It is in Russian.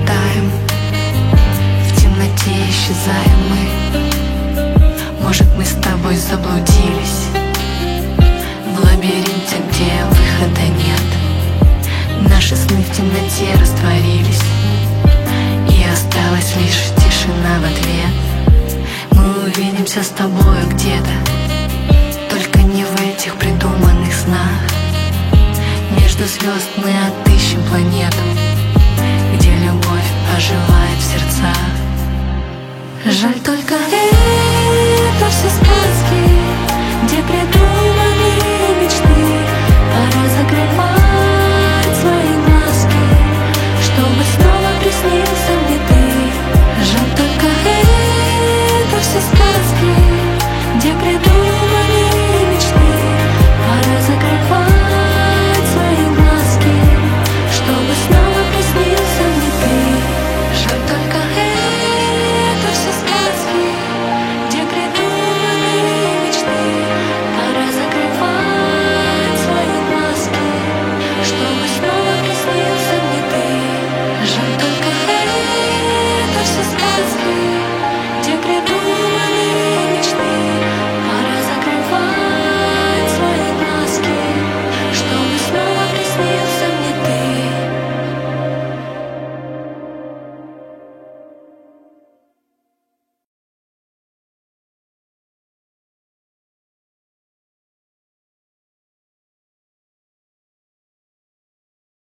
таем, в темноте исчезаем мы. Может, мы с тобой заблудились в лабиринте, где выхода нет. Наши сны в темноте растворились, и осталась лишь тишина в ответ. Мы увидимся с тобою где-то, только не в этих придуманных снах. Между звезд мы отыщем планету, где любовь оживает в сердцах. Жаль только